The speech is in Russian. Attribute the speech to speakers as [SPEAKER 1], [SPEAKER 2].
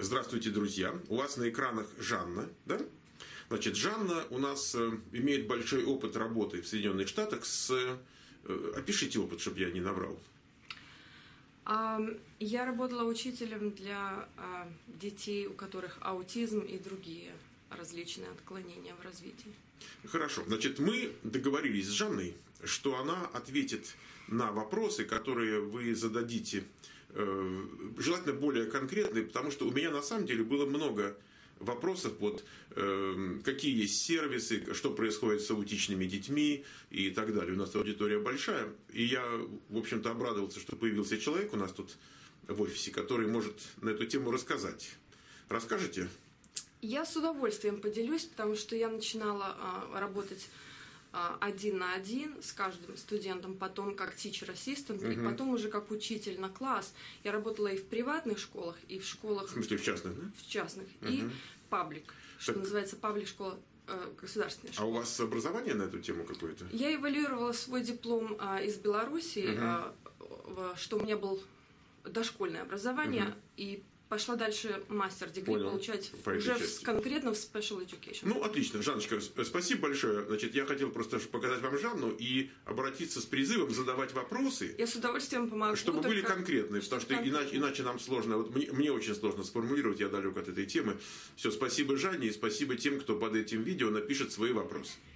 [SPEAKER 1] Здравствуйте, друзья. У вас на экранах Жанна, да? Значит, Жанна у нас имеет большой опыт работы в Соединенных Штатах Опишите опыт, чтобы я не наврал.
[SPEAKER 2] Я работала учителем для детей, у которых аутизм и другие различные отклонения в развитии.
[SPEAKER 1] Хорошо. Значит, мы договорились с Жанной, что она ответит на вопросы, которые вы зададите, желательно более конкретные, потому что у меня на самом деле было много вопросов, какие есть сервисы, что происходит с аутичными детьми и так далее. У нас аудитория большая, и я, в общем-то, обрадовался, что появился человек у нас тут в офисе, который может на эту тему рассказать. Расскажете?
[SPEAKER 2] Я с удовольствием поделюсь, потому что я начинала работать 1 на 1 с каждым студентом, потом как teacher assistant, и потом уже как учитель на класс. Я работала и в приватных школах, и в школах...
[SPEAKER 1] В смысле, в частных, да?
[SPEAKER 2] В частных. И паблик, что называется паблик-школа, государственная школа.
[SPEAKER 1] А у вас образование на эту тему какое-то?
[SPEAKER 2] Я эвалюировала свой диплом из Беларуси, что у меня было дошкольное образование, и пошла дальше мастер-дегри получать уже конкретно в Special Education.
[SPEAKER 1] Ну, отлично. Жанночка, спасибо большое. Значит, я хотел просто показать вам Жанну и обратиться с призывом задавать вопросы.
[SPEAKER 2] Я с удовольствием помогу.
[SPEAKER 1] Чтобы были конкретные, потому что иначе нам сложно, мне очень сложно сформулировать, я далек от этой темы. Все, спасибо Жанне и спасибо тем, кто под этим видео напишет свои вопросы.